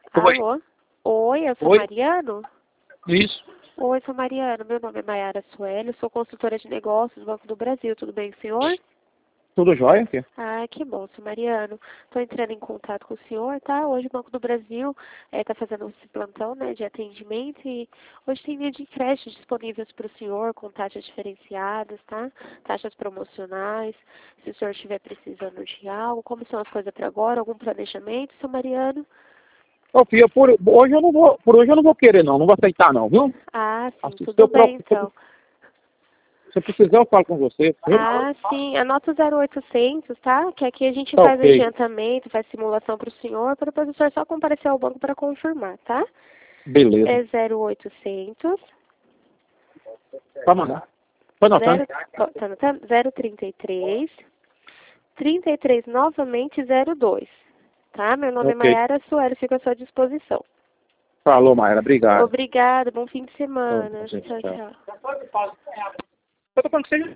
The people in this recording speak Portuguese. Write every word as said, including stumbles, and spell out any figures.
Oi. Alô? Oi, eu sou Oi. Mariano? Isso. Oi, sou Mariano. Meu nome é Maiara Sueli, sou consultora de negócios do Banco do Brasil. Tudo bem, senhor? Tudo jóia? Aqui? Ah, que bom, sou Mariano. Estou entrando em contato com o senhor, tá? Hoje o Banco do Brasil está fazendo esse plantão, né, de atendimento e hoje tem linha de crédito disponíveis para o senhor com taxas diferenciadas, tá? Taxas promocionais. Se o senhor estiver precisando de algo, como são as coisas para agora? Algum planejamento, seu Mariano? Ô, filha, por hoje eu não vou, por hoje eu não vou querer não, não vou aceitar não, viu? Ah, sim, Assim, se tudo eu, bem, pro- se então. eu se eu precisar eu falo com você, viu? Ah, sim. Anota o zero oitocentos, tá? Que aqui a gente Tá faz ok. adiantamento, faz simulação para o senhor, para depois o senhor só comparecer ao banco para confirmar, tá? Beleza. É zero oitocentos, Pode mandar. Pode anotar. zero, tá anotando? zero trinta e três, trinta e três novamente zero dois, tá? Meu nome é Ok. Maiara Sueli, fico à sua disposição. Falou, Mayra. Obrigado. Obrigada, bom fim de Tchau, semana. gente. Tchau, Tchau. tchau. Eu tô falando que você